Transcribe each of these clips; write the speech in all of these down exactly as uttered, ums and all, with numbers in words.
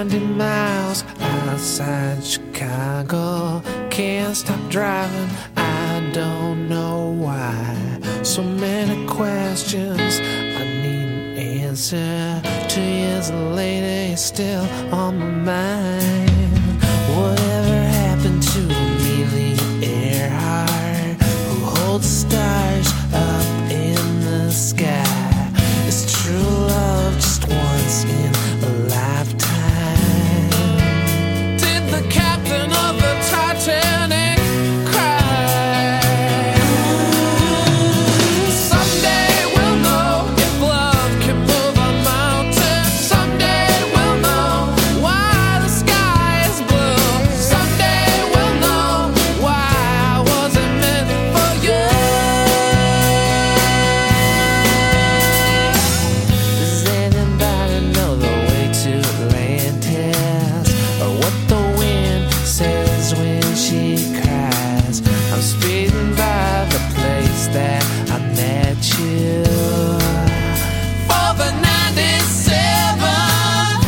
ninety miles outside Chicago. Can't stop driving, I don't know why. So many questions, I need an answer. Two years later, you're still on my mind. Whatever happened to Amelia Earhart, who holds stars up in the sky? Is true love just once in a lifetime? Did the captain of the Titanic cry? Someday we'll know if love can move a mountain. Someday we'll know why the sky is blue. Someday we'll know why I wasn't meant for you. Does anybody know the way to Atlantis, or what the wind says when she cries? I'm speeding by the place that I met you for the ninety-seventh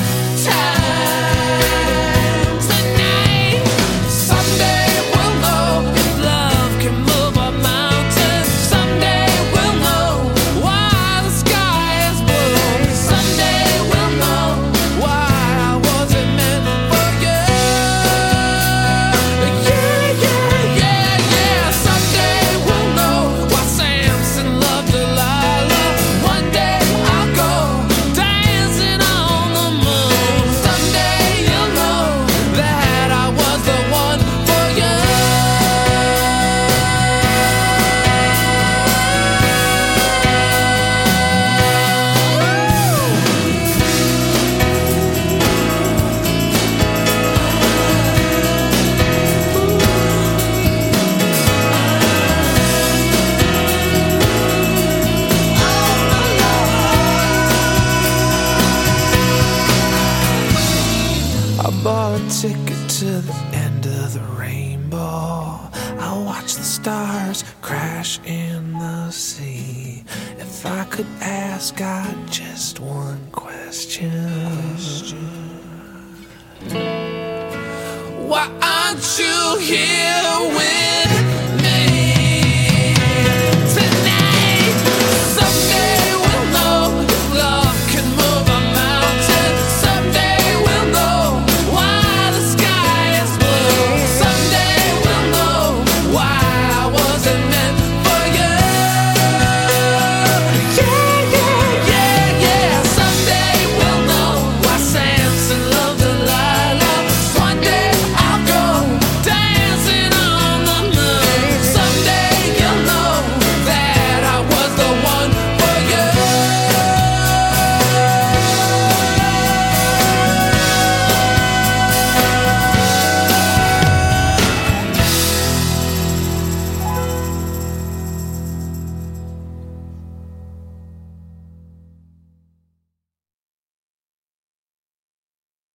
time tonight. Someday we'll know if love can move a mountain. Someday we'll know why the sky is blue. Someday we'll know why I wasn't meant for you. Yeah, yeah, yeah, yeah. Someday we'll know why Samson loved Delilah. One day I'll go dancing on the moon. Someday you'll know that I was the one for you. I bought a ticket to the end of the rainbow. I watch the stars crash in the sea. If I could ask God just one question, why aren't you here with